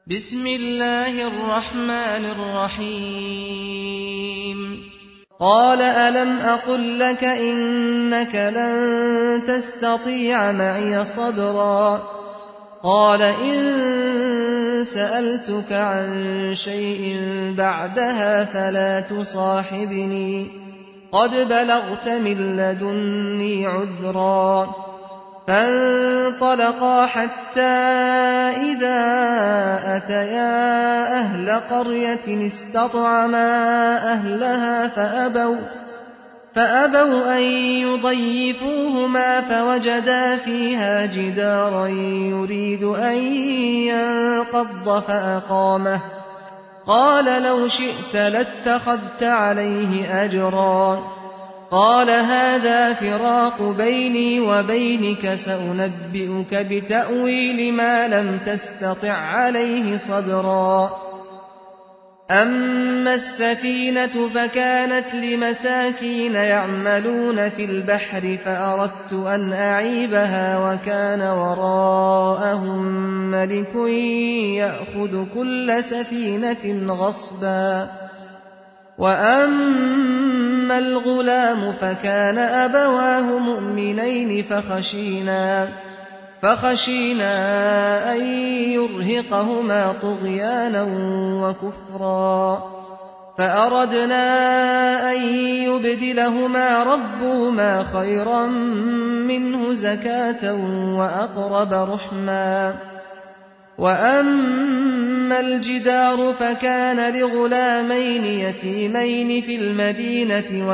بسم الله الرحمن الرحيم قال ألم أقل لك إنك لن تستطيع معي صبرا قال إن سألتك عن شيء بعدها فلا تصاحبني قد بلغت من لدني عذرا فانطلقا حتى إذا أتيا أهل قرية استطعما أهلها فأبوا أن يضيفوهما فوجدا فيها جدارا يريد أن ينقض فأقامه قال لو شئت لاتخذت عليه أجرا قال هذا فراق بيني وبينك سأنبئك بتأويل ما لم تستطع عليه صبرا أما السفينة فكانت لمساكين يعملون في البحر فأردت أن أعيبها وكان وراءهم ملك يأخذ كل سفينة غصبا وأما الغلام فكان أبواه مؤمنين فخشينا أن يرهقهما طغيانا وكفرا فأردنا أن يبدلهما ربهما خيرا منه زكاة وأقرب رحما وأما الجدار فكان لغلامين يتيمين في المدينة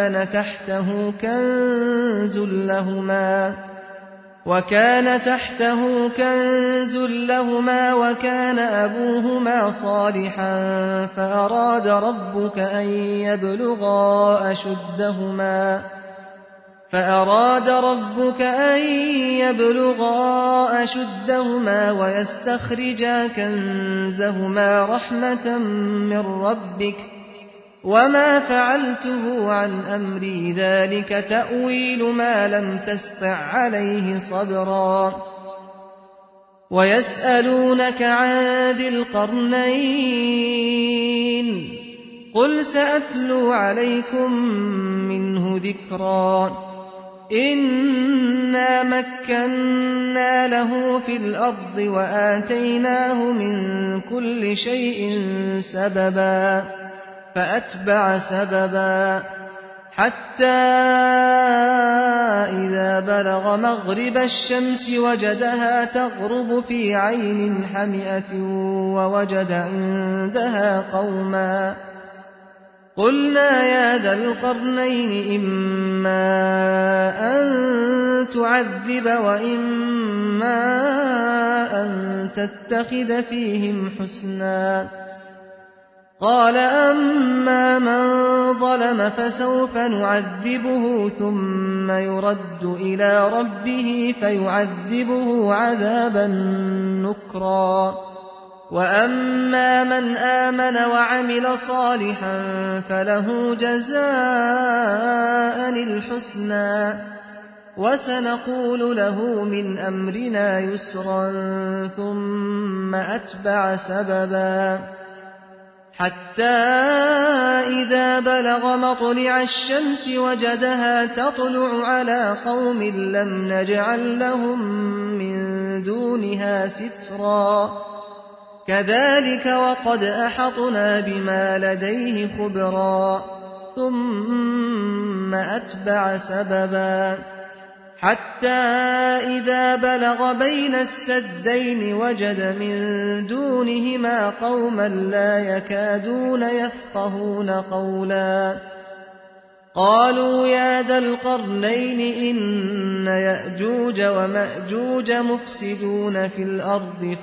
وكان تحته كنز لهما وكان أبوهما صالحا فأراد ربك أن يبلغا أشدهما ويستخرجا كنزهما رحمة من ربك وما فعلته عن أمري ذلك تأويل ما لم تسطع عليه صبرا ويسألونك عن ذي القرنين قل سأتلو عليكم منه ذكرا إنا مكنا له في الأرض وآتيناه من كل شيء سببا فأتبع سببا حتى إذا بلغ مغرب الشمس وجدها تغرب في عين حمئة ووجد عندها قوما قلنا يا ذا القرنين إما أن تعذب وإما أن تتخذ فيهم حسنا قال أما من ظلم فسوف نعذبه ثم يرد إلى ربه فيعذبه عذابا نكرا وأما من آمن وعمل صالحا فله جزاء الحسنى وسنقول له من أمرنا يسرا ثم أتبع سببا حتى إذا بلغ مطلع الشمس وجدها تطلع على قوم لم نجعل لهم من دونها سترا كذلك وقد أحطنا بما لديه خبرا ثم أتبع سببا حتى إذا بلغ بين السدين وجد من دونهما قوما لا يكادون يفقهون قولا قالوا يا ذا القرنين إن يأجوج ومأجوج مفسدون في الأرض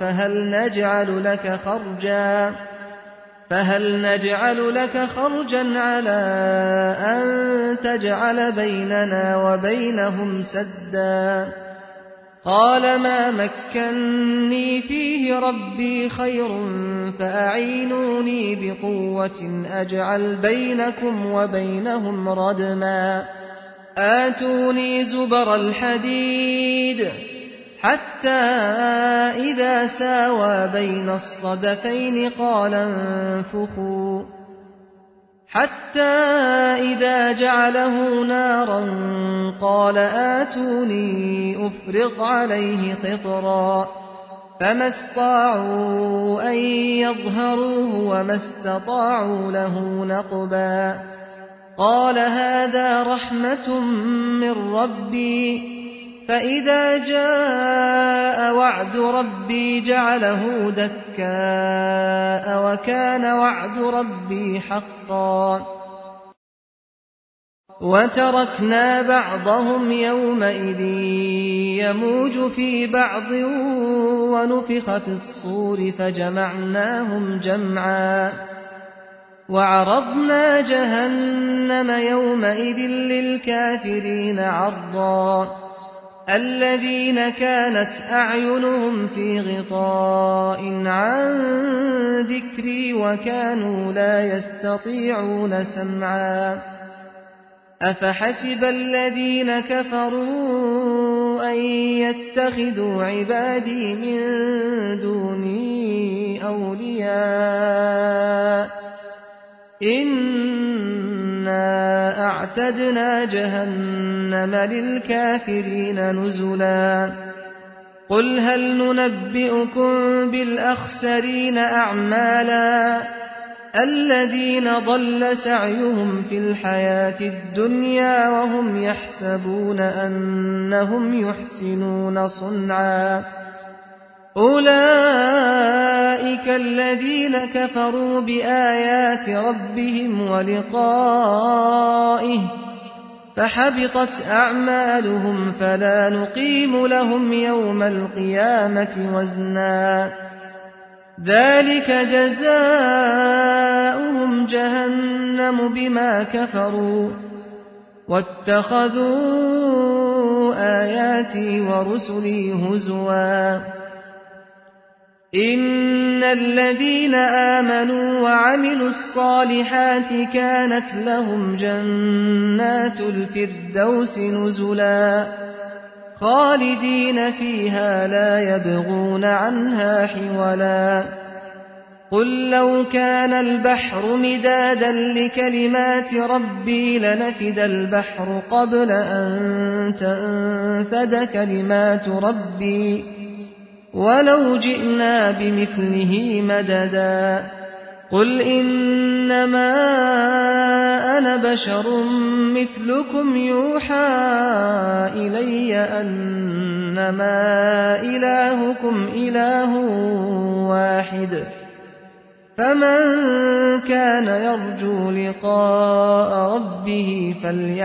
فهل نجعل لك خرجا على أن تجعل بيننا وبينهم سدا قال ما مكني فيه ربي خير فأعينوني بقوة أجعل بينكم وبينهم ردما آتوني زبر الحديد حتى إذا ساوى بين الصدفين قال انفخوا حتى إذا جعله نارا قال آتوني أفرغ عليه قطرا فما استطاعوا أن يظهروه وما استطاعوا له نقبا قال هذا رحمة من ربي فإذا جاء وعد ربي جعله دكاء وكان وعد ربي حقا وتركنا بعضهم يومئذ يموج في بعض ونفخ في الصور فجمعناهم جمعا وعرضنا جهنم يومئذ للكافرين عرضا الذين كانت أعينهم في غطاء عن ذكري وكانوا لا يستطيعون سمعا أفحسب الذين كفروا أن يتخذوا عبادي من دوني أولياء إنا أعتدنا جهنم للكافرين نزلا قل هل ننبئكم بالأخسرين أعمالا الذين ضل سعيهم في الحياة الدنيا وهم يحسبون أنهم يحسنون صنعا أولئك الذين كفروا بآيات ربهم ولقائه فحبطت أعمالهم فلا نقيم لهم يوم القيامة وزنا ذلك جزاؤهم جهنم بما كفروا واتخذوا آياتي ورسلي هزوا إن الذين آمنوا وعملوا الصالحات كانت لهم جنات الفردوس نزلا خالدين فيها لا يبغون عنها حولا قل لو كان البحر مدادا لكلمات ربي لنفد البحر قبل أن تنفد كلمات ربي ولو جئنا بمثله مددا قل إنما أنا بشر مثلكم يوحى إلي أنما إلهكم إله واحد فمن كان يرجو لقاء ربه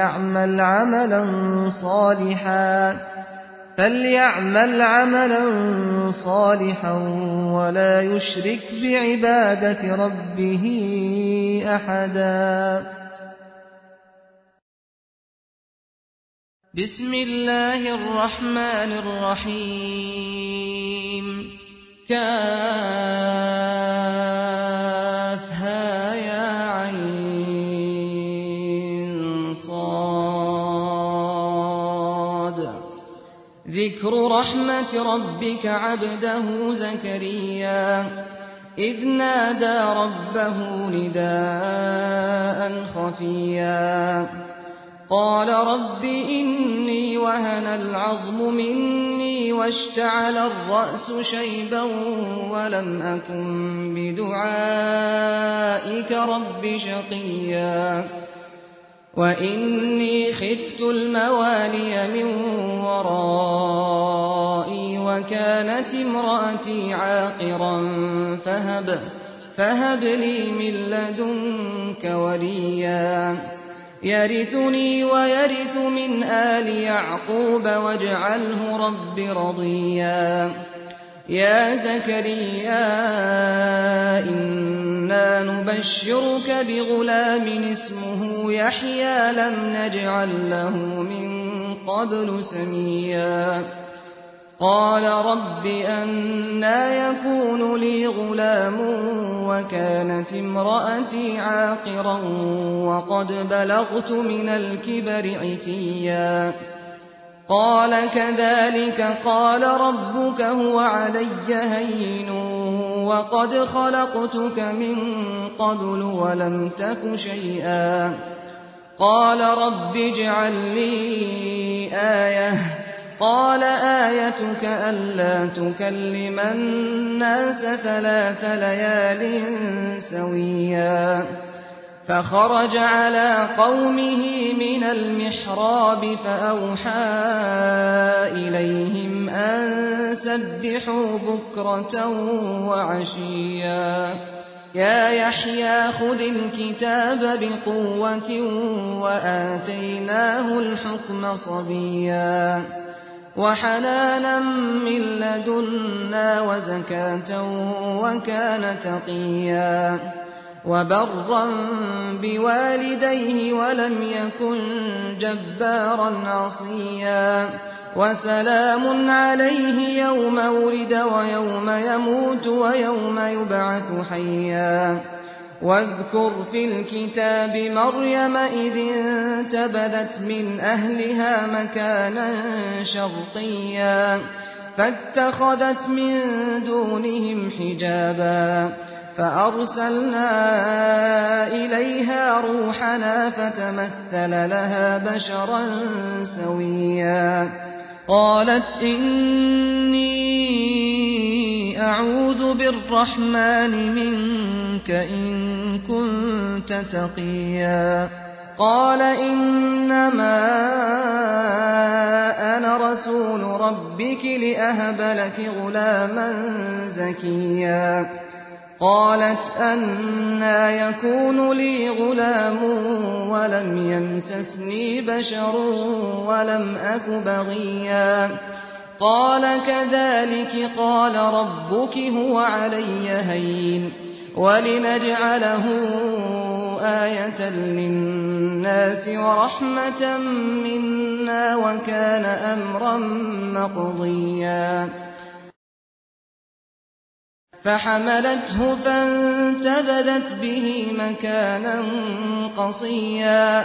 فليعمل عملا صالحا ولا يشرك بعبادة ربه أحدا بسم الله الرحمن الرحيم كافها يا عين صاد ذكر رحمة ربك عبده زكريا إذ نادى ربه نداء خفيا قال رب إني وهن العظم مني واشتعل الرأس شيبا ولم أكن بدعائك رب شقيا وإني خفت الموالي من ورائي وكانت امرأتي عاقرا فهب لي من لدنك وليا يرثني ويرث من آل يعقوب واجعله رب رضيا يا زكريا إنا نبشرك بغلام اسمه يحيى لم نجعل له من قبل سميا قال رب أنى يكون لي غلام وكانت امرأتي عاقرا وقد بلغت من الكبر عتيا قَالَ كَذَٰلِكَ قَالَ رَبُّكَ هُوَ عَلَيَّ هَيِّنٌ وَقَدْ خَلَقْتُكَ مِن قَبْلُ وَلَمْ تَكُ شَيْئًا. قَالَ رَبِّ اجْعَل لِّي آيَةً ۖ قَالَ آيَتُكَ أَلَّا تُكَلِّمَ النَّاسَ 3 لَيَالٍ سَوِيًّا. فَخَرَجَ عَلَىٰ قَوْمِهِ مِنَ الْمِحْرَابِ فَأَوْحَىٰ إِلَيْهِمْ أَن سَبِّحُوا بُكْرَةً وَعَشِيًّا. يَا يَحْيَىٰ خُذِ الْكِتَابَ بِقُوَّةٍ وَآتَيْنَاهُ الْحُكْمَ صَبِيًّا وَحَنَانًا مِّن لَّدُنَّا وَزَكَاةً وَكَانَ تَقِيًّا وَبَرًّا بِوَالِدَيْهِ وَلَمْ يَكُن جَبَّارًا عَصِيًّا. وَسَلَامٌ عَلَيْهِ يَوْمَ وُلِدَ وَيَوْمَ يَمُوتُ وَيَوْمَ يُبْعَثُ حَيًّا. وَاذْكُرْ فِي الْكِتَابِ مَرْيَمَ إِذِ انتَبَذَتْ مِنْ أَهْلِهَا مَكَانًا شَرْقِيًّا فَاتَّخَذَتْ مِن دُونِهِمْ حِجَابًا فَأَرْسَلْنَا إِلَيْهَا رُوحَنَا فَتَمَثَّلَ لَهَا بَشَرًا سَوِيًّا. قَالَتْ إِنِّي أَعُوذُ بِالرَّحْمَٰنِ مِنكَ إِن كُنتَ تَقِيًّا. قَالَ إِنَّمَا أَنَا رَسُولُ رَبِّكِ لِأَهَبَ لَكِ غُلَامًا زَكِيًّا. قَالَتْ أَنَّىٰ يَكُونُ لِي غُلَامٌ وَلَمْ يَمْسَسْنِي بَشَرٌ وَلَمْ أَكُ بَغِيًّا. قَالَ كَذَٰلِكِ قَالَ رَبُّكِ هُوَ عَلَيَّ هَيِّنٌ وَلِنَجْعَلَهُ آيَةً لِّلنَّاسِ وَرَحْمَةً مِّنَّا وَكَانَ أَمْرًا مَّقْضِيًّا. فَحَمَلَتْهُ فَانتَبَذَتْ بِهِ مَكَانًا قَصِيًّا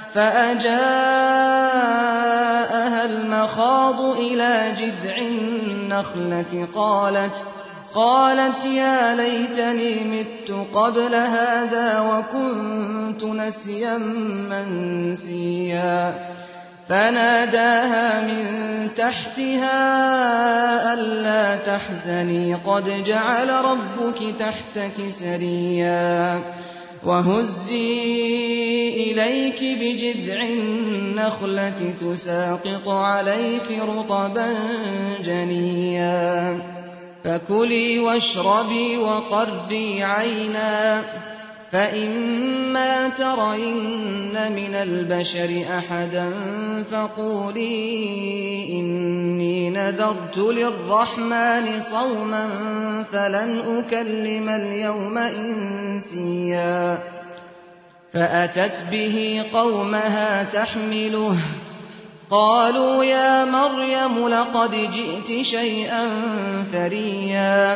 فَأَجَاءَهَا الْمَخَاضُ إِلَىٰ جِذْعِ النَّخْلَةِ قَالَتْ يَا لَيْتَنِي مِتُّ قَبْلَ هَٰذَا وَكُنتُ نَسْيًا مَّنسِيًّا. فَنَادَاهَا مِن تَحْتِهَا أَلَّا تَحْزَنِي قَدْ جَعَلَ رَبُّكِ تَحْتَكِ سَرِيًّا وَهُزِّي إِلَيْكِ بِجِذْعِ النَّخْلَةِ تُسَاقِطْ عَلَيْكِ رُطَبًا جَنِيًّا. فَكُلِي وَاشْرَبِي وَقَرِّي عَيْنًا فَإِمَّا تَرَيِنَّ مِنَ الْبَشَرِ أَحَدًا فَقُولِي إِنِّي نَذَرْتُ لِلرَّحْمَٰنِ صَوْمًا فَلَنْ أُكَلِّمَ الْيَوْمَ إِنسِيًّا. فَأَتَتْ بِهِ قَوْمَهَا تَحْمِلُهُ قَالُوا يَا مَرْيَمُ لَقَدْ جِئْتِ شَيْئًا فَرِيًّا.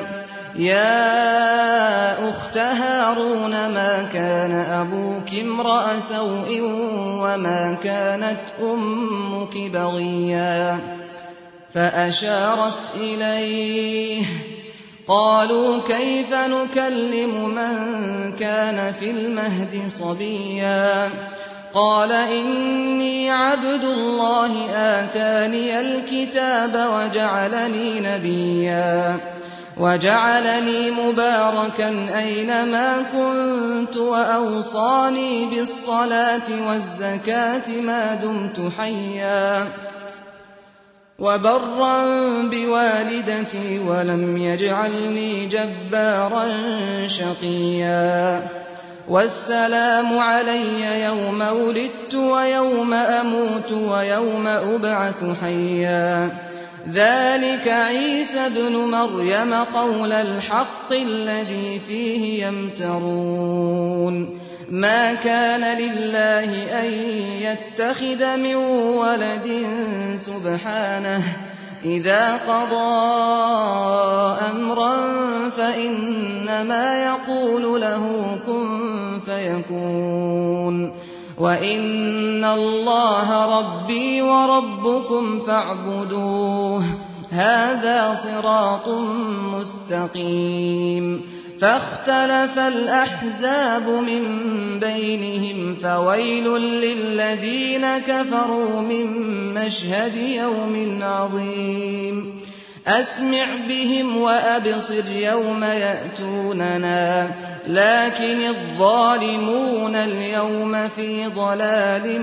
يَا أُخْتَ هَارُونَ مَا كَانَ أَبُوكِ امْرَأَ سَوْءٍ وَمَا كَانَتْ أُمُّكِ بَغِيًّا. فَأَشَارَتْ إِلَيْهِ قَالُوا كَيْفَ نُكَلِّمُ مَن كَانَ فِي الْمَهْدِ صَبِيًّا. قَالَ إِنِّي عَبْدُ اللَّهِ آتَانِيَ الْكِتَابَ وَجَعَلَنِي نَبِيًّا وَجَعَلَنِي مُبَارَكًا أَيْنَمَا كُنتُ وَأَوْصَانِي بِالصَّلَاةِ وَالزَّكَاةِ مَا دُمْتُ حَيًّا وَبَرًّا بِوَالِدَتِي وَلَمْ يَجْعَلْنِي جَبَّارًا شَقِيًّا. وَالسَّلَامُ عَلَيَّ يَوْمَ وُلِدتُّ وَيَوْمَ أَمُوتُ وَيَوْمَ أُبْعَثُ حَيًّا. ذَٰلِكَ عِيسَى ابْنُ مَرْيَمَ قَوْلَ الْحَقِّ الَّذِي فِيهِ يَمْتَرُونَ. مَا كَانَ لِلَّهِ أَن يَتَّخِذَ مِن وَلَدٍ سُبْحَانَهُ ۚ إِذَا قَضَىٰ أَمْرًا فَإِنَّمَا يَقُولُ لَهُ كُن فَيَكُونُ. وَإِنَّ اللَّهَ رَبِّي وَرَبُّكُمْ فَاعْبُدُوهُ ۚ هَٰذَا صِرَاطٌ مُّسْتَقِيمٌ فَاخْتَلَفَ الْأَحْزَابُ مِن بَيْنِهِمْ فَوَيْلٌ لِّلَّذِينَ كَفَرُوا مِن مَّشْهَدِ يَوْمٍ عَظِيمٍ أَسْمِعْ بِهِمْ وَأَبْصِرْ يَوْمَ يَأْتُونَنَا لَٰكِنِ الظَّالِمُونَ الْيَوْمَ فِي ضَلَالٍ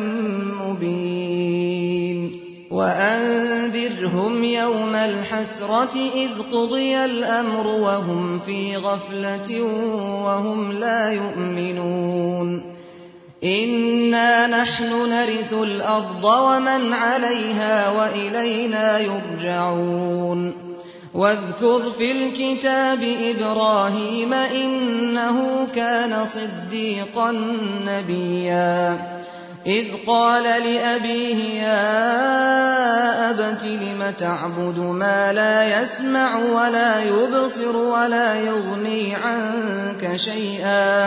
مُّبِينٍ وَأَنذِرْهُمْ يَوْمَ الْحَسْرَةِ إِذْ قُضِيَ الْأَمْرُ وَهُمْ فِي غَفْلَةٍ وَهُمْ لَا يُؤْمِنُونَ إِنَّا نَحْنُ نَرِثُ الْأَرْضَ وَمَنْ عَلَيْهَا وَإِلَيْنَا يُرْجَعُونَ وَاذْكُرْ فِي الْكِتَابِ إِبْرَاهِيمَ إِنَّهُ كَانَ صِدِّيقًا نَّبِيًّا إِذْ قَالَ لِأَبِيهِ يَا أَبَتِ لِمَ تَعْبُدُ مَا لَا يَسْمَعُ وَلَا يُبْصِرُ وَلَا يُغْنِي عَنكَ شَيْئًا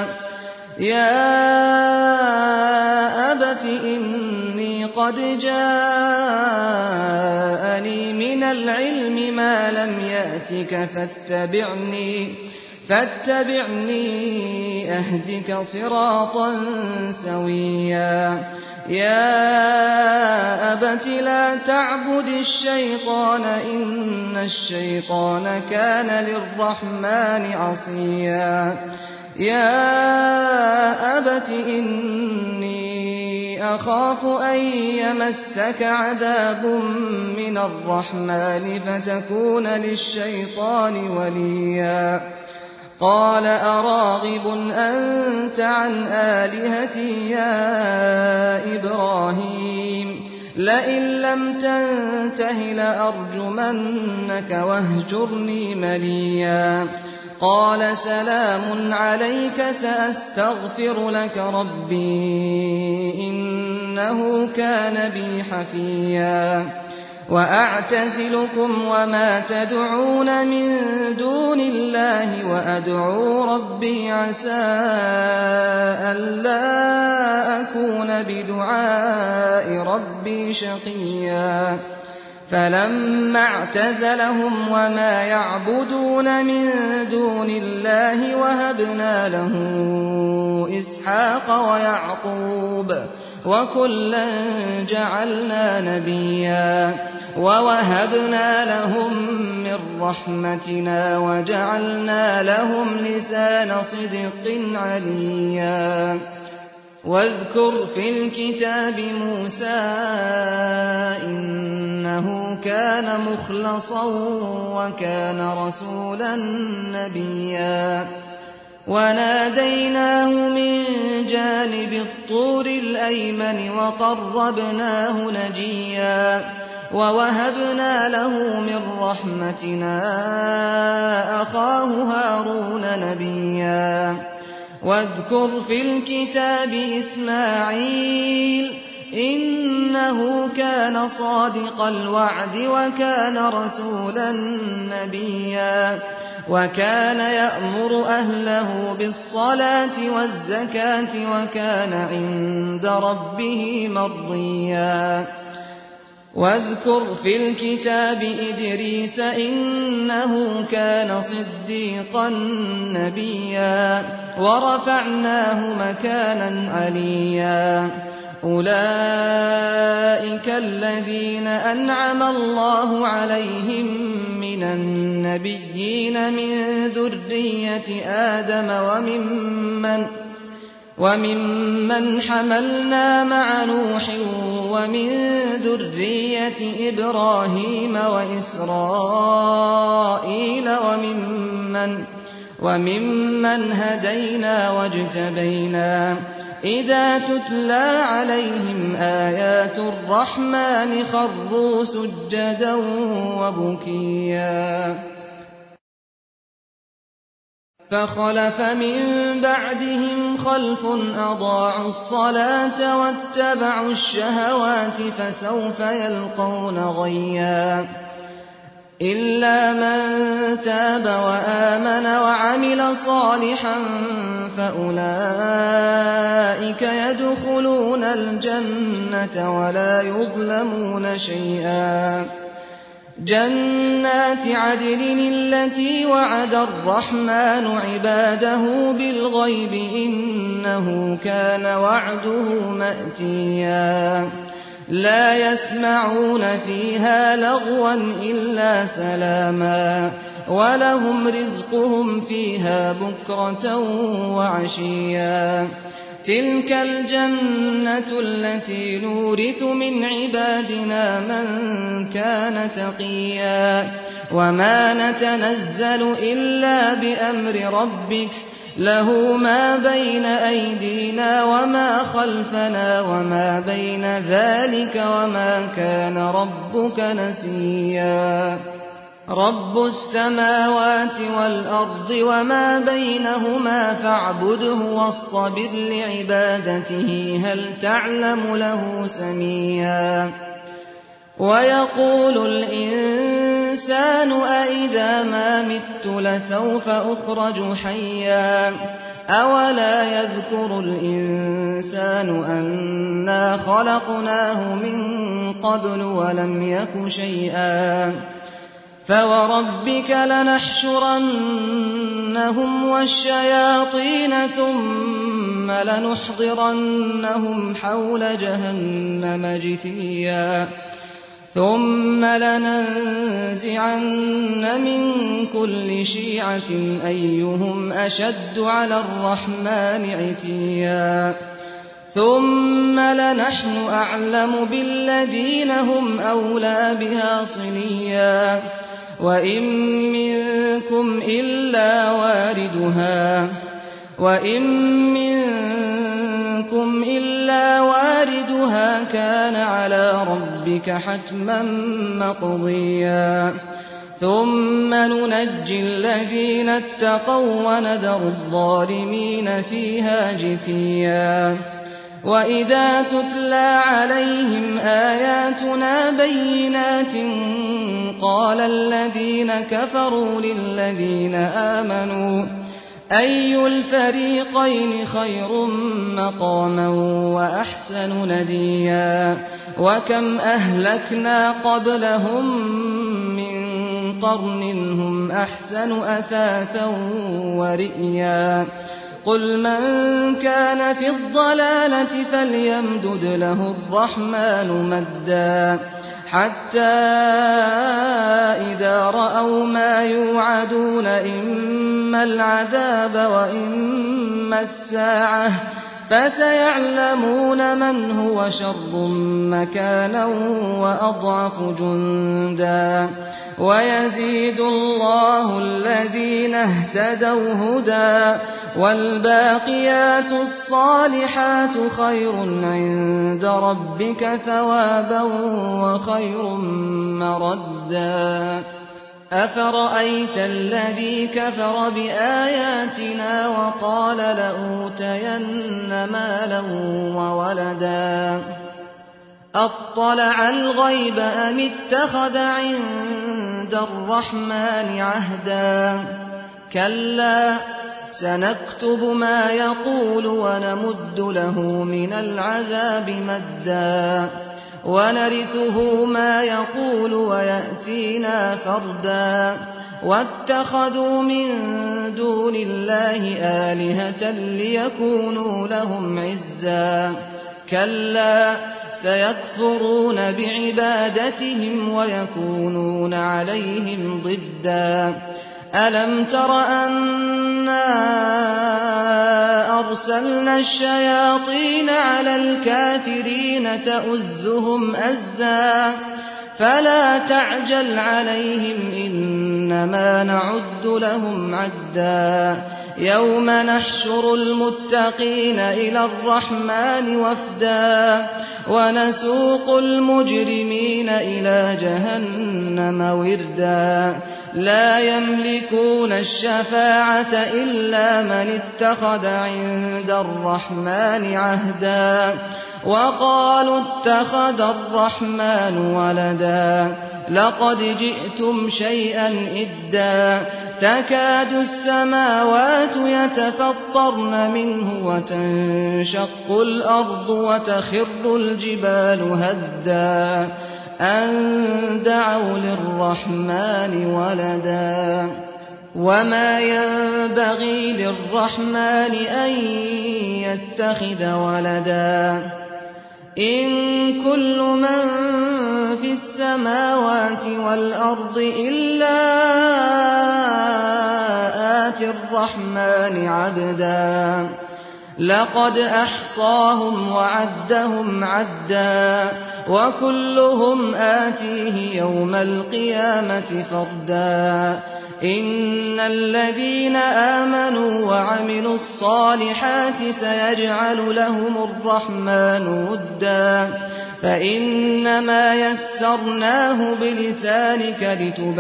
يَا أَبَتِ إِنِّي قَدْ جَاءَنِي مِنَ الْعِلْمِ مَا لَمْ يَأْتِكَ فَاتَّبِعْنِي أَهْدِكَ صِرَاطًا سَوِيًّا يَا أَبَتِ لَا تَعْبُدِ الشَّيْطَانَ ۖ إِنَّ الشَّيْطَانَ كَانَ لِلرَّحْمَٰنِ عَصِيًّا يَا أَبَتِ إِنِّي أَخَافُ أَن يَمَسَّكَ عَذَابٌ مِّنَ الرَّحْمَٰنِ فَتَكُونَ لِلشَّيْطَانِ وَلِيًّا قَالَ أَرَاغِبٌ أَنتَ عَنْ آلِهَتِي يَا إِبْرَاهِيمُ لَئِن لَّمْ تَنتَهِ لَأَرْجُمَنَّكَ وَاهْجُرْنِي مَلِيًّا قَالَ سَلَامٌ عَلَيْكَ سَأَسْتَغْفِرُ لَكَ رَبِّي إِنَّهُ كَانَ بِي حَفِيًّا وَأَعْتَزِلُكُمْ وَمَا تَدْعُونَ مِن دُونِ اللَّهِ وَأَدْعُو رَبِّي عَسَىٰ أَلَّا أَكُونَ بِدُعَاءِ رَبِّي شَقِيًّا فَلَمَّا اعْتَزَلَهُمْ وَمَا يَعْبُدُونَ مِن دُونِ اللَّهِ وَهَبْنَا لَهُ إِسْحَاقَ وَيَعْقُوبَ ۖ وَكُلًّا جَعَلْنَا نَبِيًّا وَوَهَبْنَا لَهُم مِّن رَّحْمَتِنَا وَجَعَلْنَا لَهُمْ لِسَانَ صِدْقٍ عَلِيًّا وَاذْكُرْ فِي الْكِتَابِ مُوسَىٰ إِنَّهُ كَانَ مُخْلَصًا وَكَانَ رَسُولًا نَّبِيًّا وَنَادَيْنَاهُ مِن جَانِبِ الطُّورِ الْأَيْمَنِ وَقَرَّبْنَاهُ نَجِيًّا وَوَهَبْنَا لَهُ مِن رَّحْمَتِنَا أَخَاهُ هَارُونَ نَبِيًّا وَاذْكُرْ فِي الْكِتَابِ إِسْمَاعِيلَ إِنَّهُ كَانَ صَادِقَ الْوَعْدِ وَكَانَ رَسُولًا نَّبِيًّا وَكَانَ يَأْمُرُ أَهْلَهُ بِالصَّلَاةِ وَالزَّكَاةِ وَكَانَ عِندَ رَبِّهِ مَرْضِيًّا وَاذْكُرْ فِي الْكِتَابِ إِدْرِيسَ إِنَّهُ كَانَ صِدِّيقًا نَّبِيًّا وَرَفَعْنَاهُ مَكَانًا عَلِيًّا أُولَٰئِكَ الَّذِينَ أَنْعَمَ اللَّهُ عَلَيْهِم مِّنَ النَّبِيِّينَ مِن ذُرِّيَّةِ آدَمَ وَمِمَّنْ حَمَلْنَا مَعَ نُوحٍ وَمِن ذُرِّيَّةِ إِبْرَاهِيمَ وَإِسْرَائِيلَ وَمِمَّنْ هَدَيْنَا وَاجْتَبَيْنَا إِذَا تُتْلَىٰ عَلَيْهِمْ آيَاتُ الرَّحْمَٰنِ خَرُّوا سُجَّدًا وَبُكِيًّا فَخَلَفَ مِن بَعْدِهِمْ خَلْفٌ أَضَاعُوا الصَّلَاةَ وَاتَّبَعُوا الشَّهَوَاتِ فَسَوْفَ يَلْقَوْنَ غَيًّا إِلَّا مَن تَابَ وَآمَنَ وَعَمِلَ صَالِحًا فَأُولَٰئِكَ يَدْخُلُونَ الْجَنَّةَ وَلَا يُظْلَمُونَ شَيْئًا. جَنَّاتِ عَدْنٍ الَّتِي وَعَدَ الرَّحْمَٰنُ عِبَادَهُ بِالْغَيْبِ ۚ إِنَّهُ كَانَ وَعْدُهُ مَأْتِيًّا. لَا يَسْمَعُونَ فِيهَا لَغْوًا إِلَّا سَلَامًا ۖ وَلَهُمْ رِزْقُهُمْ فِيهَا بُكْرَةً وَعَشِيًّا. تِلْكَ الْجَنَّةُ الَّتِي نُورِثُ مِنْ عِبَادِنَا مَن كَانَ تَقِيًّا. وَمَا نَتَنَزَّلُ إِلَّا بِأَمْرِ رَبِّكَ ۖ لَهُ مَا بَيْنَ أَيْدِينَا وَمَا خَلْفَنَا وَمَا بَيْنَ ذَٰلِكَ ۚ وَمَا كَانَ رَبُّكَ نَسِيًّا. رَبُّ السَّمَاوَاتِ وَالْأَرْضِ وَمَا بَيْنَهُمَا فَاعْبُدْهُ وَاصْطَبِرْ لِعِبَادَتِهِ هَلْ تَعْلَمُ لَهُ سَمِيًّا. وَيَقُولُ الْإِنسَانُ أَإِذَا مَا مِتُّ لَسَوْفَ أُخْرَجُ حَيًّا. أَوَلَا يَذْكُرُ الْإِنسَانُ أَنَّا خَلَقْنَاهُ مِن قَبْلُ وَلَمْ يَكُ شَيْئًا. فَوَرَبِّكَ لَنَحْشُرَنَّهُمْ وَالشَّيَاطِينَ ثُمَّ لَنُحْضِرَنَّهُمْ حَوْلَ جَهَنَّمَ جِثِيًّا. ثُمَّ لَنَنزِعَنَّ مِن كُلِّ شِيعَةٍ أَيُّهُمْ أَشَدُّ عَلَى الرَّحْمَٰنِ عِتِيًّا. ثُمَّ لَنَحْنُ أَعْلَمُ بِالَّذِينَ هُمْ أَوْلَىٰ بِهَا صِلِيًّا. وَإِن مِّنكُمْ إِلَّا وَارِدُهَا كَانَ عَلَىٰ رَبِّكَ حَتْمًا مَّقْضِيًّا. ثُمَّ نُنَجِّي الَّذِينَ اتَّقَوا وَّنَذَرُ الظَّالِمِينَ فِيهَا جِثِيًّا. وَإِذَا تُتْلَىٰ عَلَيْهِمْ آيَاتُنَا بَيِّنَاتٍ قَالَ الَّذِينَ كَفَرُوا لِلَّذِينَ آمَنُوا أَيُّ الْفَرِيقَيْنِ خَيْرٌ مَّقَامًا وَأَحْسَنُ نَدِيًّا. وَكَمْ أَهْلَكْنَا قَبْلَهُم مِّن قَرْنٍ هُمْ أَحْسَنُ أَثَاثًا وَرِئْيًا. قُلْ مَن كَانَ فِي الضَّلَالَةِ فَلْيَمْدُدْ لَهُ الرَّحْمَٰنُ مَدًّا حَتَّىٰ إِذَا رَأَوْا مَا يُوعَدُونَ إِمَّا الْعَذَابَ وَإِمَّا السَّاعَةَ فَسَيَعْلَمُونَ مَنْ هُوَ شَرٌّ مَّكَانًا وَأَضْعَفُ جُندًا. وَيَزِيدُ اللَّهُ الَّذِينَ اهْتَدَوْا هُدًى ۗ وَالْبَاقِيَاتُ الصَّالِحَاتُ خَيْرٌ عِندَ رَبِّكَ ثَوَابًا وَخَيْرٌ مَّرَدًّا. أَفَرَأَيْتَ الَّذِي كَفَرَ بِآيَاتِنَا وَقَالَ لَأُوتَيَنَّ مَالًا وَوَلَدًا أَطَّلَعَ الْغَيْبَ أَمِ اتَّخَذَ عِندَ الرَّحْمَٰنِ عَهْدًا. كَلَّا سَنَكْتُبُ مَا يَقُولُ وَنَمُدُّ لَهُ مِنَ الْعَذَابِ مَدًّا وَنَرِثُهُ مَا يَقُولُ وَيَأْتِينَا فَرْدًا. وَاتَّخَذُوا مِن دُونِ اللَّهِ آلِهَةً لِّيَكُونُوا لَهُمْ عِزًّا. كَلَّا سَيَكْفُرُونَ بِعِبَادَتِهِمْ وَيَكُونُونَ عَلَيْهِمْ ضِدًّا. أَلَمْ تَرَ أَنَّا أَرْسَلْنَا الشَّيَاطِينَ عَلَى الْكَافِرِينَ تَؤُزُّهُمْ أَزًّا. فَلَا تَعْجَلْ عَلَيْهِمْ إِنَّمَا نَعُدُّ لَهُمْ عَدًّا. يَوْمَ نَحْشُرُ الْمُتَّقِينَ إِلَى الرَّحْمَٰنِ وَفْدًا وَنَسُوقُ الْمُجْرِمِينَ إِلَىٰ جَهَنَّمَ وِرْدًا. لَّا يَمْلِكُونَ الشَّفَاعَةَ إِلَّا مَنِ اتَّخَذَ عِندَ الرَّحْمَٰنِ عَهْدًا. وَقَالُوا اتَّخَذَ الرَّحْمَٰنُ وَلَدًا لقد جئتم شيئا إدا تكاد السماوات يتفطرن منه وتنشق الأرض وتخر الجبال هدا أن دعوا للرحمن ولدا وما ينبغي للرحمن أن يتخذ ولدا إن كل من في السماوات والأرض إلا آتي الرحمن عبدا لقد أحصاهم وعدهم عدا وكلهم آتيه يوم القيامة فردا إن الذين آمنوا وعملوا الصالحات سيجعل لهم الرحمن ودا فإنما يسرناه بلسانك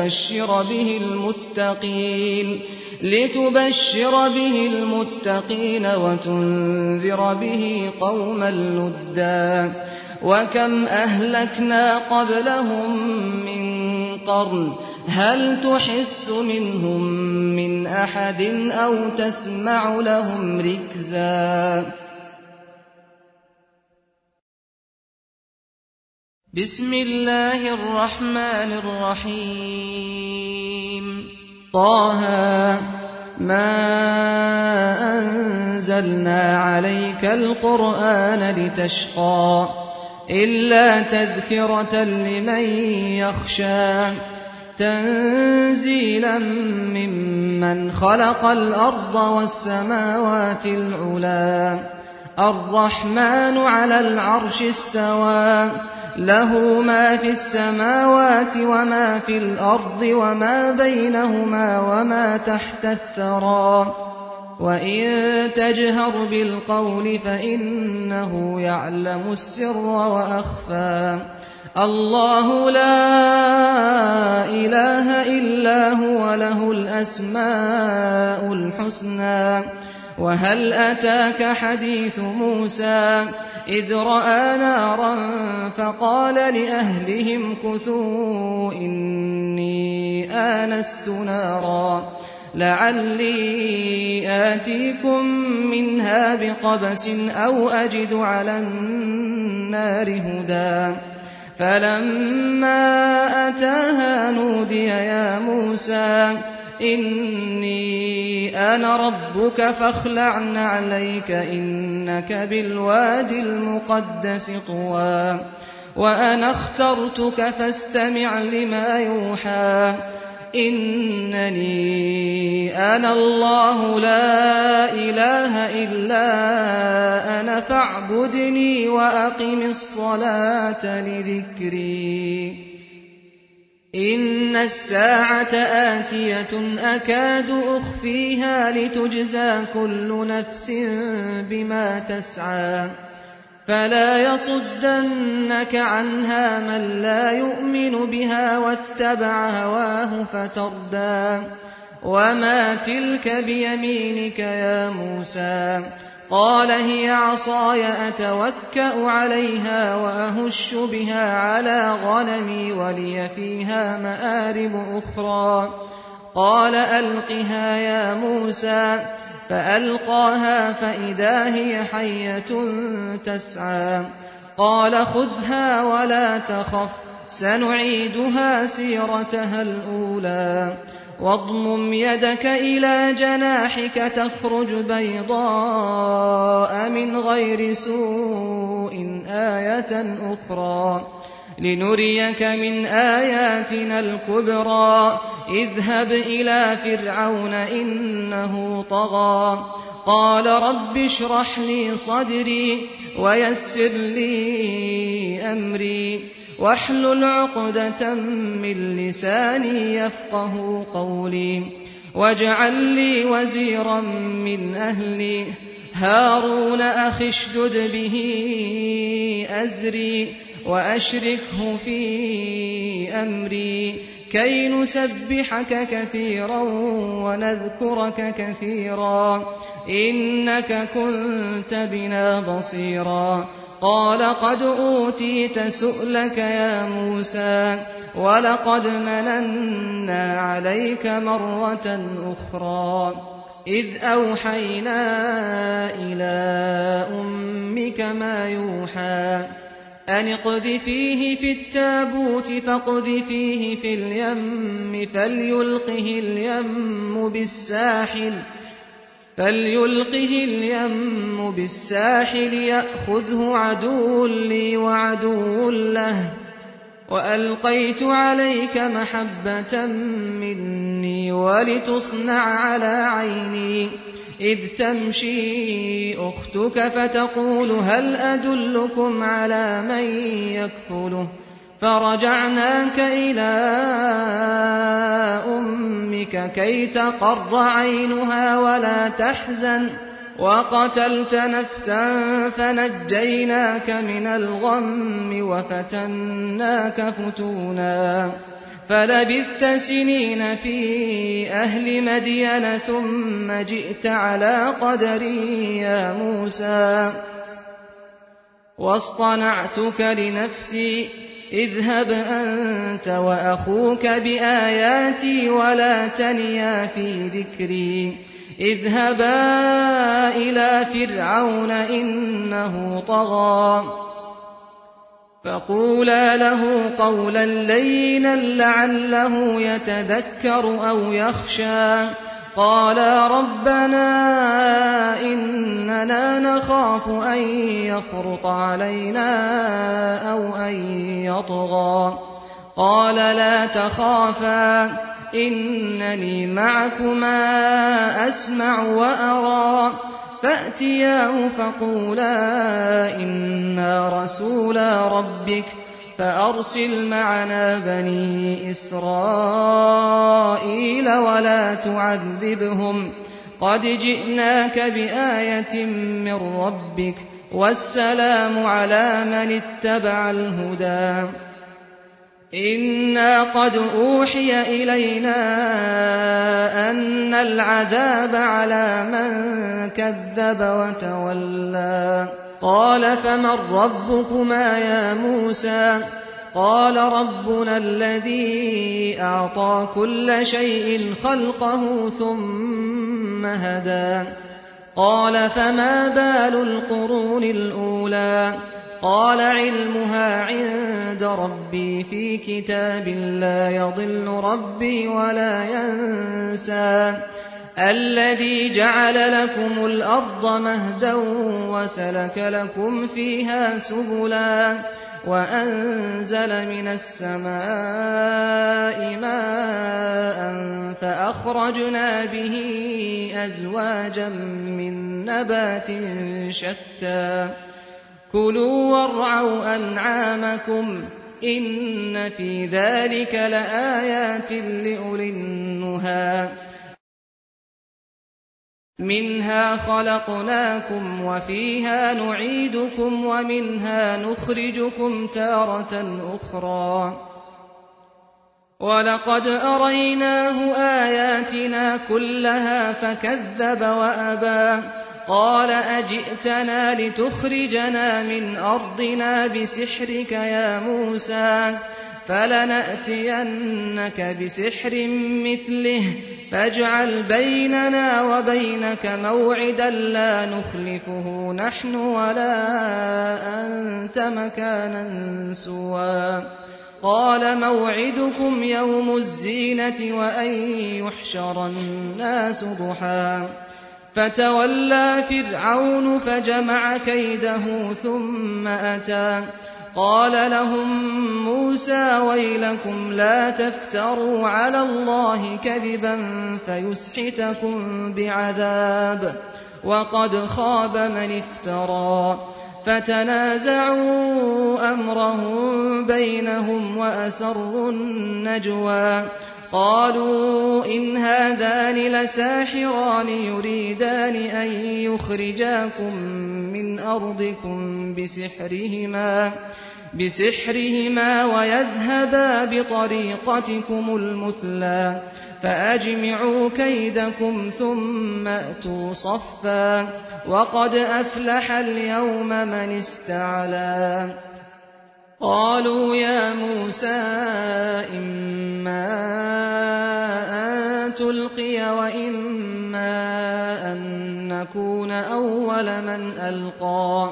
لتبشر به المتقين وتنذر به قوما لدا وكم أهلكنا قبلهم من قرن هل تحس منهم من أحد أو تسمع لهم ركزا بسم الله الرحمن الرحيم طه ما أنزلنا عليك القرآن لتشقى إلا تذكرة لمن يخشى تنزيلا ممن خلق الأرض والسماوات العلا الرحمن على العرش استوى له ما في السماوات وما في الأرض وما بينهما وما تحت الثرى وإن تجهر بالقول فإنه يعلم السر وأخفى الله لا إله إلا هو له الأسماء الحسنى وهل أتاك حديث موسى إذ رأى نارا فقال لأهلهم كثوا إني آنست نارا لعلي آتيكم منها بقبس أو أجد على النار هدى فلما أتاها نودي يا موسى إني أنا ربك فاخلع نعليك إنك بالواد المقدس طوى وأنا اخترتك فاستمع لما يوحى إنني أنا الله لا إله إلا أنا فاعبدني وأقم الصلاة لذكري إن الساعة آتية أكاد أخفيها لتجزى كل نفس بما تسعى فلا يصدنك عنها من لا يؤمن بها واتبع هواه فتردى وما تلك بيمينك يا موسى قال هي عصاي أتوكأ عليها وأهش بها على غنمي ولي فيها مآرب أخرى قال ألقها يا موسى فألقاها فإذا هي حية تسعى قال خذها ولا تخف سنعيدها سيرتها الأولى واضمم يدك إلى جناحك تخرج بيضاء من غير سوء آية أخرى لنريك من آياتنا الكبرى اذهب إلى فرعون إنه طغى قال رب اشرح لي صدري ويسر لي أمري واحلل عقدة من لساني يفقه قولي واجعل لي وزيرا من أهلي هارون أخي اشدد به أزري وأشركه في أمري كي نسبحك كثيرا ونذكرك كثيرا إنك كنت بنا بصيرا قال قد أوتيت سؤلك يا موسى ولقد مننا عليك مرة أخرى إذ أوحينا إلى أمك ما يوحى أن اقذفيه في التابوت فاقذفيه في اليم فليلقه اليم بالساحل يأخذه عدو لي وعدو له وألقيت عليك محبة مني ولتصنع على عيني إذ تمشي أختك فتقول هل أدلكم على من يكفله فرجعناك إلى أمك كي تقر عينها ولا تحزن وقتلت نفسا فنجيناك من الغم وفتناك فتونا فلبثت سنين في أهل مدين ثم جئت على قدري يا موسى واصطنعتك لنفسي اذهب أنت وأخوك بآياتي ولا تنيا في ذكري اذهبا إلى فرعون إنه طغى فقولا له قولا لينا لعله يتذكر أو يخشى قالا ربنا إننا نخاف أن يفرط علينا أو أن يطغى قال لا تخافا إنني معكما أسمع وأرى فأتياه فقولا إنا رسولا ربك فأرسل معنا بني إسرائيل ولا تعذبهم قد جئناك بآية من ربك والسلام على من اتبع الهدى إنا قد أوحي إلينا أن العذاب على من كذب وتولى قال فمن ربكما يا موسى قال ربنا الذي أعطى كل شيء خلقه ثم هدى قال فما بال القرون الأولى قال علمها عند ربي في كتاب لا يضل ربي ولا ينسى الذي جعل لكم الأرض مهدا وسلك لكم فيها سبلا وأنزل من السماء ماء فأخرجنا به أزواجا من نبات شتى كلوا وارعوا أنعامكم إن في ذلك لآيات لأولي النهى منها خلقناكم وفيها نعيدكم ومنها نخرجكم تارة أخرى ولقد أريناه آياتنا كلها فكذب وأبى قال أجئتنا لتخرجنا من أرضنا بسحرك يا موسى فلنأتينك بسحر مثله فاجعل بيننا وبينك موعدا لا نخلفه نحن ولا أنت مكانا سوى قال موعدكم يوم الزينة وأن يحشر الناس ضحى فتولى فرعون فجمع كيده ثم أتى قال لهم موسى ويلكم لا تفتروا على الله كذبا فيسحتكم بعذاب وقد خاب من افترى فتنازعوا أمرهم بينهم وأسروا النجوى قالوا إن هذان لساحران يريدان أن يخرجاكم من أرضكم بسحرهما ويذهبا بطريقتكم المثلى فأجمعوا كيدكم ثم أتوا صفا وقد أفلح اليوم من استعلى قالوا يا موسى إما أن تلقي وإما أن نكون أول من ألقى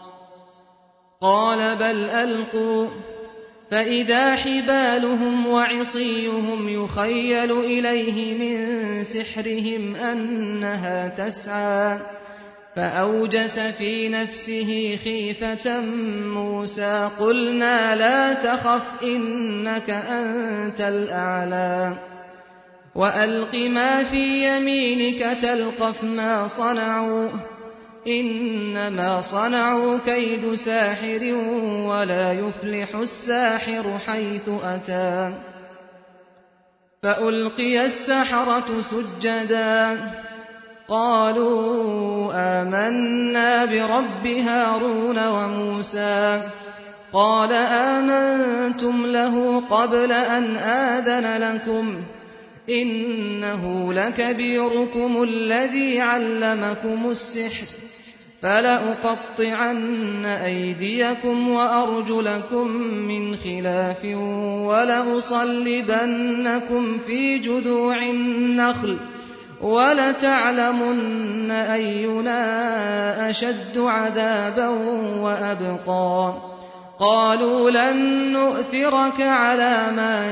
قال بل ألقوا فإذا حبالهم وعصيهم يخيل إليه من سحرهم أنها تسعى فأوجس في نفسه خيفة موسى قلنا لا تخف إنك أنت الأعلى وألق ما في يمينك تلقف ما صنعوا إنما صنعوا كيد ساحر ولا يفلح الساحر حيث أتى فألقي السحرة سجدا قالوا آمنا برب هارون وموسى قال آمنتم له قبل أن آذن لكم إنه لكبيركم الذي علمكم السحر فلأقطعن أيديكم وأرجلكم من خلاف ولأصلبنكم في جذوع النخل ولتعلمن أينا أشد عذابا وأبقى قالوا لن نؤثرك على ما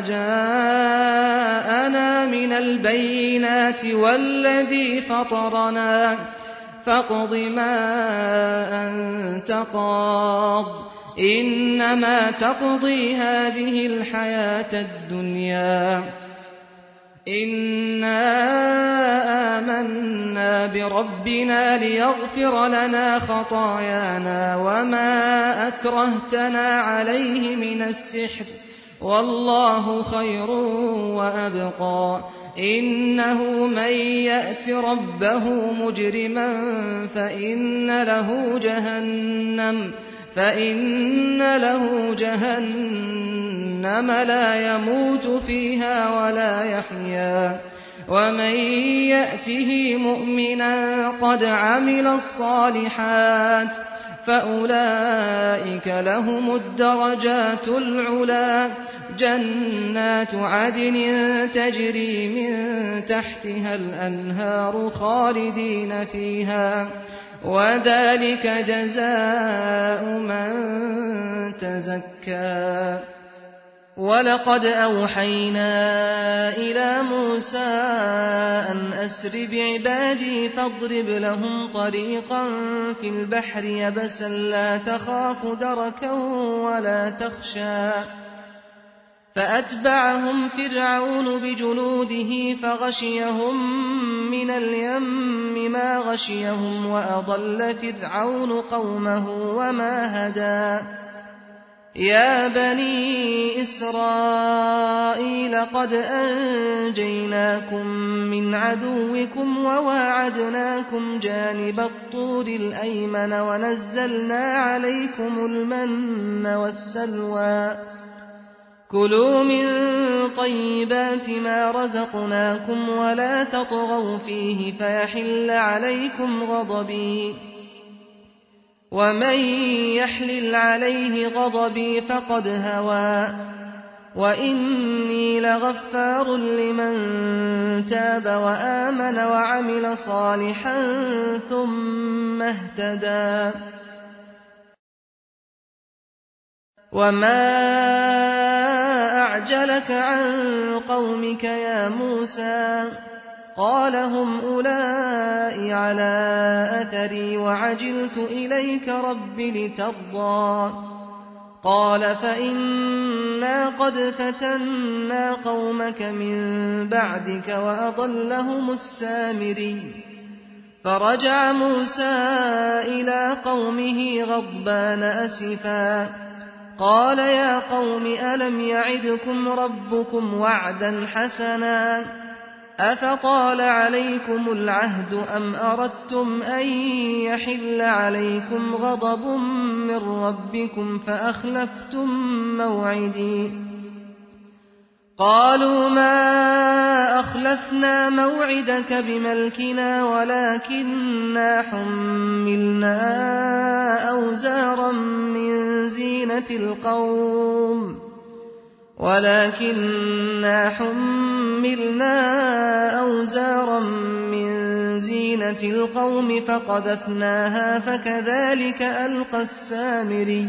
جاءنا من البينات والذي فطرنا فاقض ما أنت قاض إنما تقضي هذه الحياة الدنيا إنا آمنا بربنا ليغفر لنا خطايانا وما أكرهتنا عليه من السحر والله خير وأبقى إنه من يأت ربه مجرما فإن له جهنم لا يموت فيها ولا يحيا ومن يأته مؤمنا قد عمل الصالحات فأولئك لهم الدرجات العلى جنات عدن تجري من تحتها الأنهار خالدين فيها وذلك جزاء من تزكى ولقد أوحينا إلى موسى أن أسر بعبادي فاضرب لهم طريقا في البحر يبسا لا تخاف دركا ولا تخشى فأتبعهم فرعون بجنوده فغشيهم من اليم ما غشيهم وأضل فرعون قومه وما هدى يا بني إسرائيل قد أنجيناكم من عدوكم وواعدناكم جانب الطور الأيمن ونزلنا عليكم المن والسلوى كلوا من طيبات ما رزقناكم ولا تطغوا فيه فيحل عليكم غضبي ومن يحلل عليه غضبي فقد هوى وإني لغفار لمن تاب وآمن وعمل صالحا ثم اهتدى وما أعجلك عن قومك يا موسى قال هم أولئك على أثري وعجلت إليك رب لترضى قال فإنا قد فتنا قومك من بعدك وأضلهم السامري فرجع موسى إلى قومه غضبان أسفا قال يا قوم ألم يعدكم ربكم وعدا حسنا أفطال عليكم العهد أم أردتم أن يحل عليكم غضب من ربكم فأخلفتم موعدي قالوا ما أخلفنا موعدك بملكنا ولكننا حملنا أوزارا من زينة القوم فقذفناها فكذلك ألقى السامري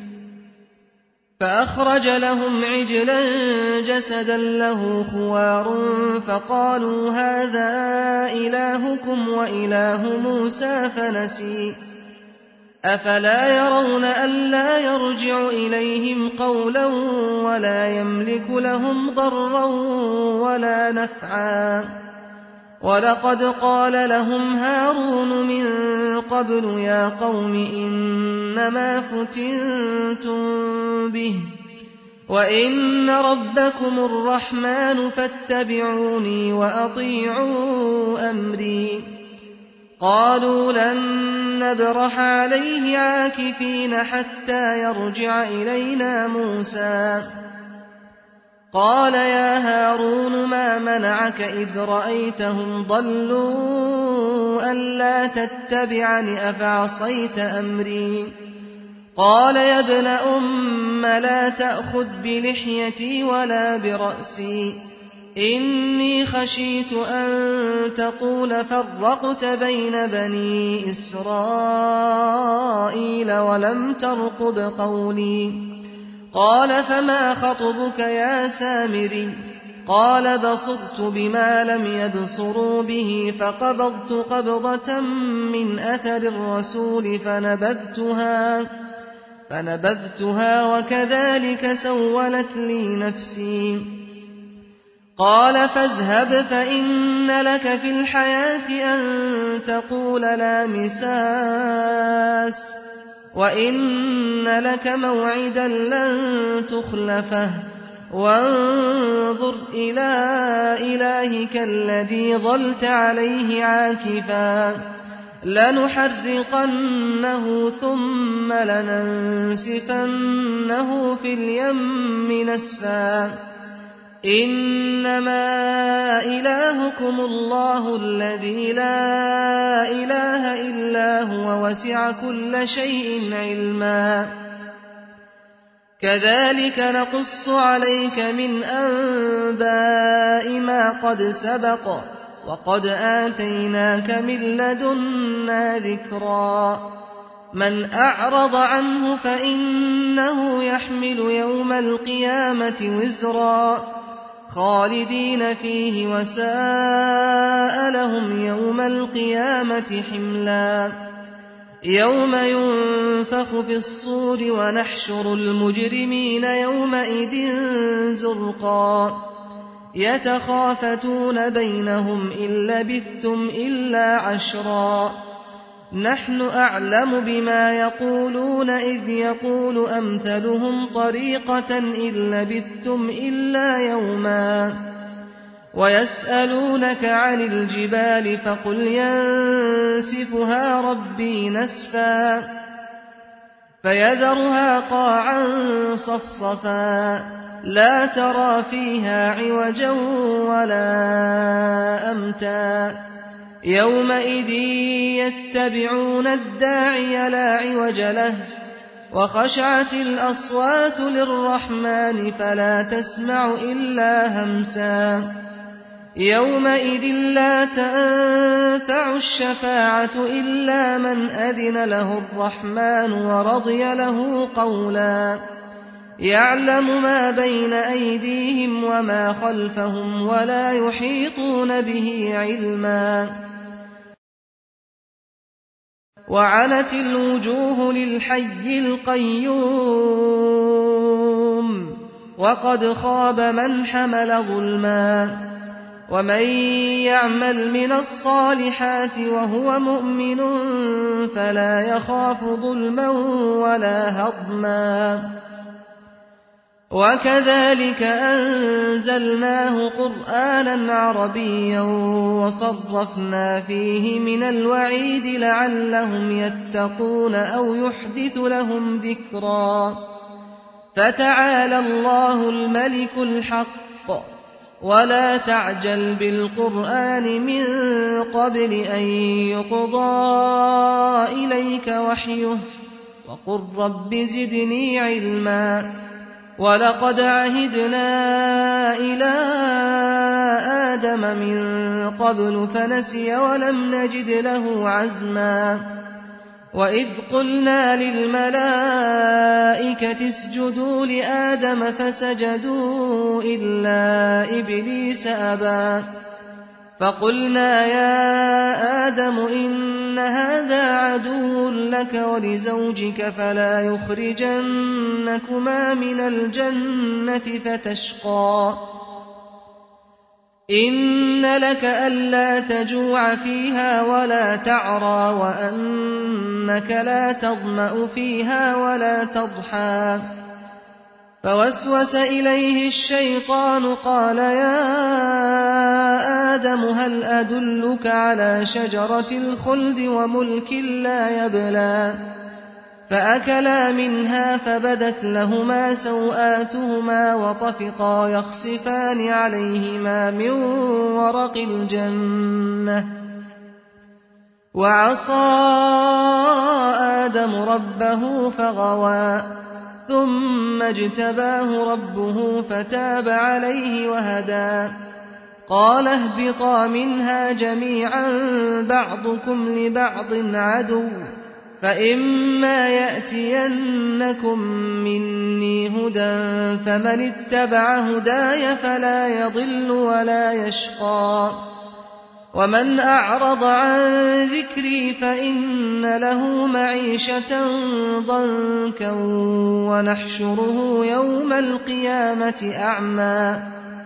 فأخرج لهم عجلا جسدا له خوار فقالوا هذا إلهكم وإله موسى فنسي أفلا يرون ألا يرجع إليهم قولا ولا يملك لهم ضرا ولا نفعا ولقد قال لهم هارون من قبل يا قوم إنما فتنتم به وإن ربكم الرحمن فاتبعوني وأطيعوا أمري قالوا لن نبرح عليه عاكفين حتى يرجع إلينا موسى قال يا هارون ما منعك إذ رأيتهم ضلوا ألا تتبعني أفعصيت أمري قال يا ابن أم لا تأخذ بلحيتي ولا برأسي إني خشيت أن تقول فرقت بين بني إسرائيل ولم ترقب قولي قال فما خطبك يا سامري قال بصرت بما لم يبصروا به فقبضت قبضة من أثر الرسول فنبذتها وكذلك سولت لي نفسي قال فاذهب فإن لك في الحياة أن تقول لا مساس وإن لك موعدا لن تخلفه وانظر إلى إلهك الذي ظلت عليه عاكفا لنحرقنه ثم لننسفنه في اليم نسفا إنما إلهكم الله الذي لا إله إلا هو وسع كل شيء علما كذلك نقص عليك من أنباء ما قد سبق وقد آتيناك من لدنا ذكرا من أعرض عنه فإنه يحمل يوم القيامة وزرا خالدين فيه وساء لهم يوم القيامة حملا يوم ينفخ في الصور ونحشر المجرمين يومئذ زرقا يتخافتون بينهم إن لبثتم إلا عشرا نحن أعلم بما يقولون إذ يقول أمثلهم طريقة إن لبثتم إلا يوما ويسألونك عن الجبال فقل ينسفها ربي نسفا فيذرها قاعا صفصفا لا ترى فيها عوجا ولا أمتا يومئذ يتبعون الداعي لا عوج له وخشعت الأصوات للرحمن فلا تسمع إلا همسا يومئذ لا تنفع الشفاعة إلا من أذن له الرحمن ورضي له قولا يعلم ما بين أيديهم وما خلفهم ولا يحيطون به علما وعنت الوجوه للحي القيوم وقد خاب من حمل ظلما ومن يعمل من الصالحات وهو مؤمن فلا يخاف ظلما ولا هضما وكذلك أنزلناه قرآنا عربيا وصرفنا فيه من الوعيد لعلهم يتقون أو يحدث لهم ذكرا فتعالى الله الملك الحق ولا تعجل بالقرآن من قبل أن يقضى إليك وحيه وقل رب زدني علما ولقد عهدنا إلى آدم من قبل فنسي ولم نجد له عزما وإذ قلنا للملائكة اسجدوا لآدم فسجدوا إلا إبليس أبى فقلنا يا آدم إن هذا عدو لك ولزوجك فلا يخرجنكما من الجنة فتشقى إن لك ألا تجوع فيها ولا تعرى وأنك لا تظمأ فيها ولا تضحى فوسوس إليه الشيطان قال يا آدم هل أدلك على شجرة الخلد وملك لا يبلى فأكلا منها فبدت لهما سوآتهما وطفقا يخصفان عليهما من ورق الجنة وعصى آدم ربه فغوى ثم اجتباه ربه فتاب عليه وهدى قال اهبطا منها جميعا بعضكم لبعض عدو فإما يأتينكم مني هدى فمن اتبع هداي فلا يضل ولا يشقى ومن أعرض عن ذكري فإن له معيشة ضنكا ونحشره يوم القيامة أعمى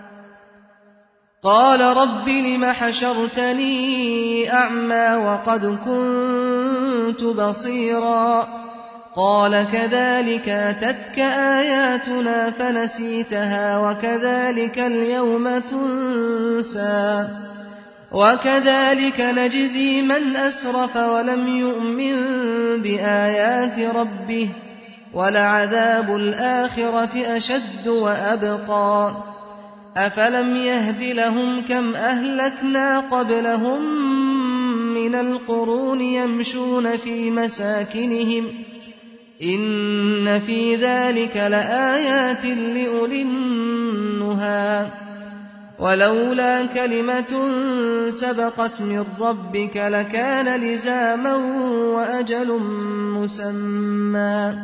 قال رب لم حشرتني أعمى وقد كنت بصيرا قال كذلك أتتك آياتنا فنسيتها وكذلك اليوم تنسى وكذلك نجزي من أسرف ولم يؤمن بآيات ربه ولعذاب الآخرة أشد وأبقى أفلم يهد لهم كم أهلكنا قبلهم من القرون يمشون في مساكنهم إن في ذلك لآيات لأولي النهى ولولا كلمة سبقت من ربك لكان لزاما وأجل مسمى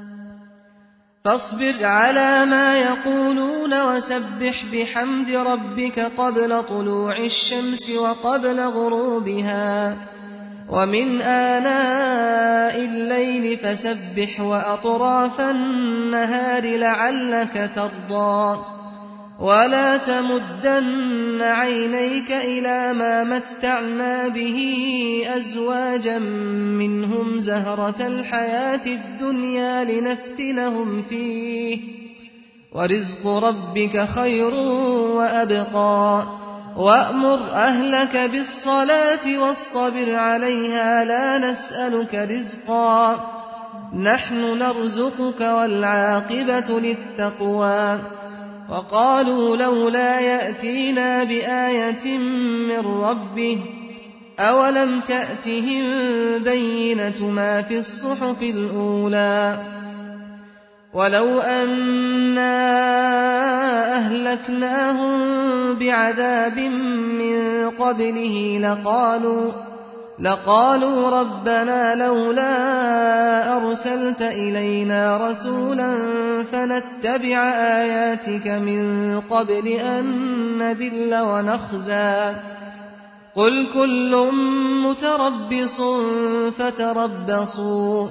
فاصبر على ما يقولون وسبح بحمد ربك قبل طلوع الشمس وقبل غروبها ومن آناء الليل فسبح وأطراف النهار لعلك ترضى ولا تمدن عينيك إلى ما متعنا به أزواجا منهم زهرة الحياة الدنيا لنفتنهم فيه ورزق ربك خير وأبقى وأمر أهلك بالصلاة واصطبر عليها لا نسألك رزقا نحن نرزقك والعاقبة للتقوى وقالوا لولا يأتينا بآية من ربه أولم تأتهم بينة ما في الصحف الأولى ولو أنا أهلكناهم بعذاب من قبله لقالوا ربنا لولا أرسلت إلينا رسولا فنتبع آياتك من قبل أن نذل ونخزى قل كل متربص فتربصوا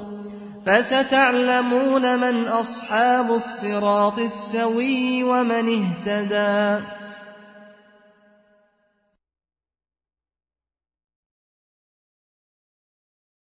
فستعلمون من أصحاب الصراط السوي ومن اهتدى